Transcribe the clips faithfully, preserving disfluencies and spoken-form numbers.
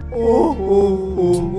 Oh, oh, oh,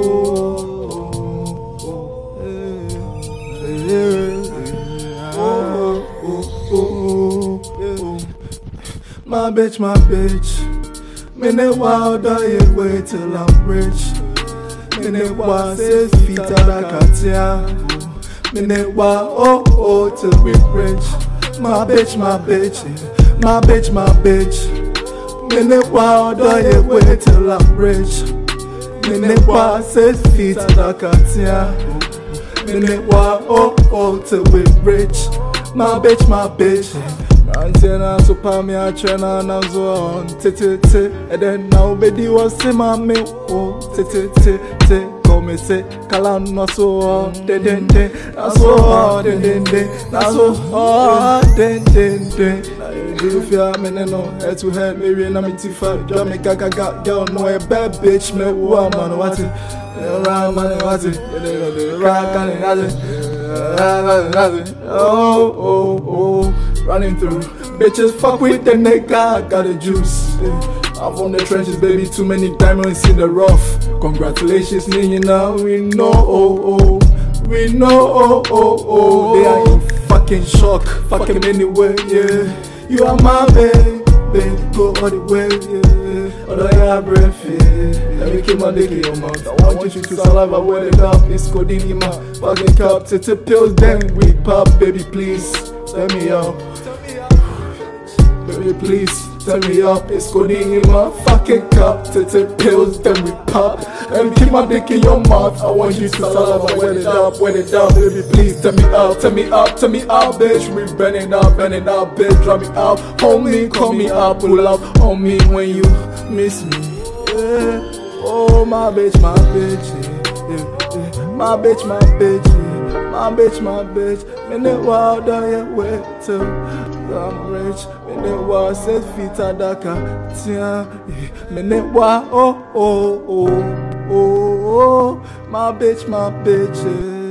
oh, oh, oh. My bitch, my bitch. Minute wild, I wait till I'm rich. Minute wild, six feet out of Katia. Minute wild, oh, oh, till we rich. My bitch, my bitch, my bitch, my bitch. Minute wild, I wait till I'm rich. Minute wild, six feet out of Katia. Minute wild, oh, oh, till we rich. My bitch, my bitch. Antenna so pa me a chena na zo on ti ti ti, and then now baby was say my me oh ti ti ti ti, come say kala no so on den den den, na so on den den den, na so on den den den. Do fear me no head to head me we na me ti fa do me gaga gaga girl no a bad bitch me wo man what it around man what it rock and it oh oh oh. Running through bitches, fuck with the nigga, I got the juice. I'm from the trenches, baby, too many diamonds in the rough. Congratulations, me, you know, we know, oh, oh, we know, oh, oh, oh. They are in fucking shock, fuck him anyway, yeah. You are my baby, baby, go all the way, yeah. Although I have breath, yeah. Let me keep my dick in your mouth. I want you to saliva where the cup is codeine in my fucking cup. Titty pills, then we pop, baby, please. Tell me up, baby please, tell me up. It's codeine in my fucking cup. Titty pills, then we pop. And keep my dick in your mouth. I want you to saliva, wet it up, wet it up. Baby please, tell me up, tell me up, tell me up, bitch. We burning up, burning up, bitch. Drop me out, hold me, call me up, pull up on me when you miss me. Yeah. Oh my bitch, my bitch, yeah, yeah, yeah. My bitch, my bitch, yeah. My bitch, my bitch, minute wild, I wait till I'm rich. Minute wild, set feet at Daka. Minute wild, oh, oh, oh, oh, oh. My bitch, my bitch, yeah.